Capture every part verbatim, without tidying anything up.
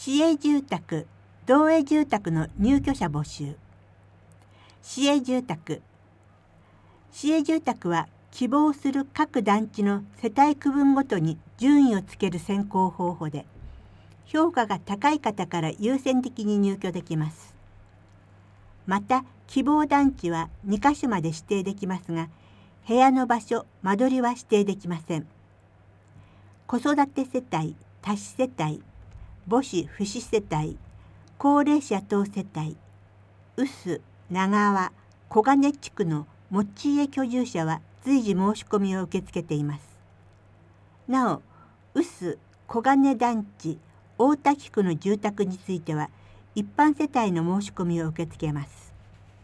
市営住宅、同営住宅の入居者募集。市営住宅。市営住宅は希望する各団地の世帯区分ごとに順位をつける選考方法で、評価が高い方から優先的に入居できます。また、希望団地はにか所まで指定できますが、部屋の場所、間取りは指定できません。子育て世帯、多子世帯、母子不子世帯、高齢者等世帯、臼、長和、小金地区の持ち家居住者は随時申し込みを受け付けています。なお、臼、小金団地、大滝区の住宅については、一般世帯の申し込みを受け付けます。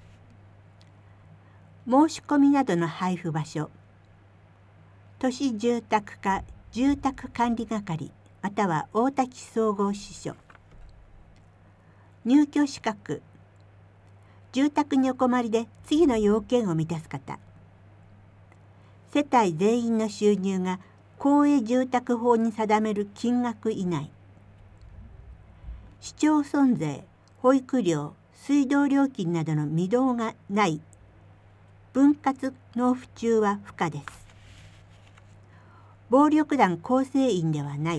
申し込みなどの配布場所、都市住宅課住宅管理係または大滝総合支所。入居資格、住宅にお困りで次の要件を満たす方。世帯全員の収入が公営住宅法に定める金額以内。市町村税、保育料、水道料金などの未納がない。分割納付中は不可です。暴力団構成員ではない。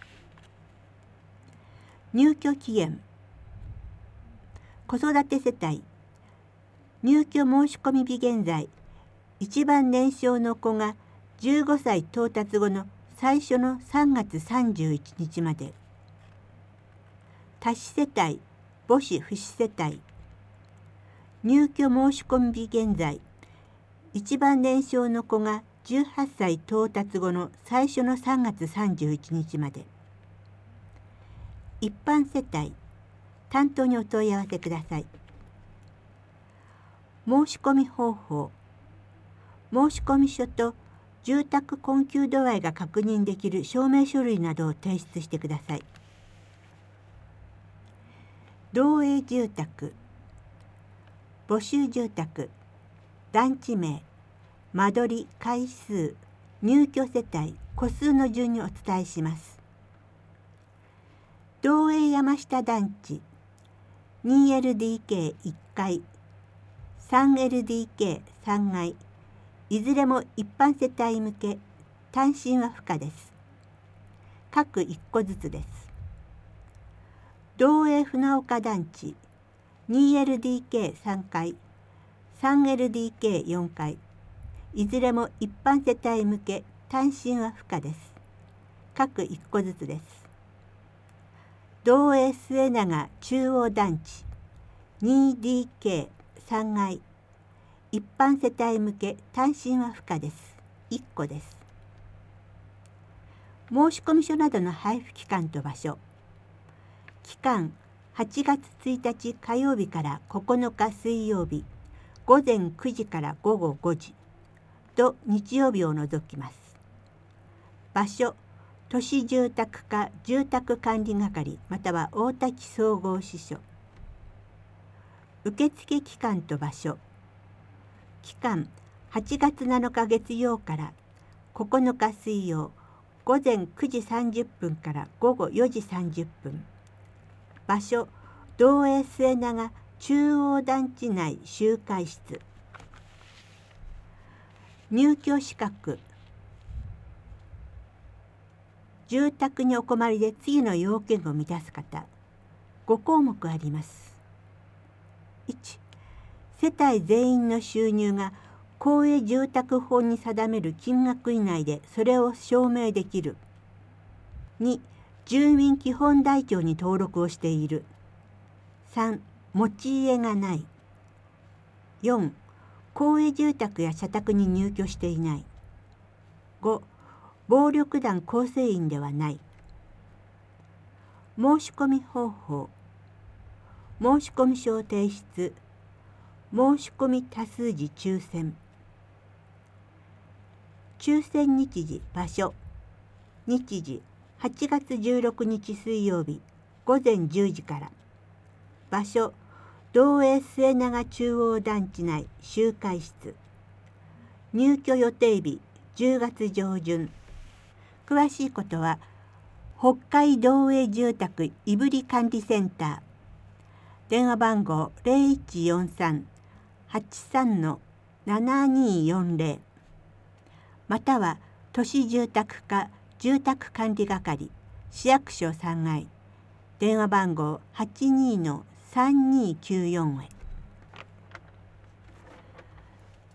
入居期限、子育て世帯、入居申し込み日現在、一番年少の子がじゅうごさい到達後の最初のさんがつさんじゅういちにちまで。多子世帯、母子不子世帯、入居申し込み日現在、一番年少の子がじゅうはっさい到達後の最初のさんがつさんじゅういちにちまで。一般世帯、担当にお問い合わせください。申し込み方法、申込書と住宅困窮度合いが確認できる証明書類などを提出してください。同営住宅、募集住宅、団地名、間取り、階数、入居世帯、戸数の順にお伝えします。同営山下団地、にエルディーケーいっかい、さんエルディーケーさんがい、いずれも一般世帯向け、単身は不可です。各いっこずつです。同営船岡団地、にエルディーケーさんかい、さんエルディーケーよんかい、いずれも一般世帯向け、単身は不可です。各いっこずつです。同営末永中央団地、にディーケーさんがい、一般世帯向け、単身は不可です。いっこです。申込書などの配布期間と場所。期間、はちがつついたち火曜日からここのか水曜日、ごぜんくじからごごごじと日曜日を除きます。場所、都市住宅課住宅管理係または大滝総合支所。受付期間と場所。期間、はちがつなのか月曜からここのか水曜、ごぜんくじさんじゅっぷんからごごよじさんじゅっぷん。場所、同営末永中央団地内集会室。入居資格、住宅にお困りで次の要件を満たす方、ごこうもくあります。いち、世帯全員の収入が公営住宅法に定める金額以内でそれを証明できる。に、住民基本台帳に登録をしている。さん、持ち家がない。よん、公営住宅や社宅に入居していない。ご、暴力団構成員ではない。申込方法、申込書を提出、申込多数時抽選。抽選日時、場所、日時、はちがつじゅうろくにち水曜日、ごぜんじゅうじから。場所、同営末永中央団地内集会室。入居予定日、じゅうがつ上旬。詳しいことは北海道営住宅いぶり管理センター、電話番号 ゼロいちよんさん はちさん ななによんゼロ、または都市住宅課住宅管理係市役所さんがい、電話番号 はちにーのさんにーきゅうよん へ。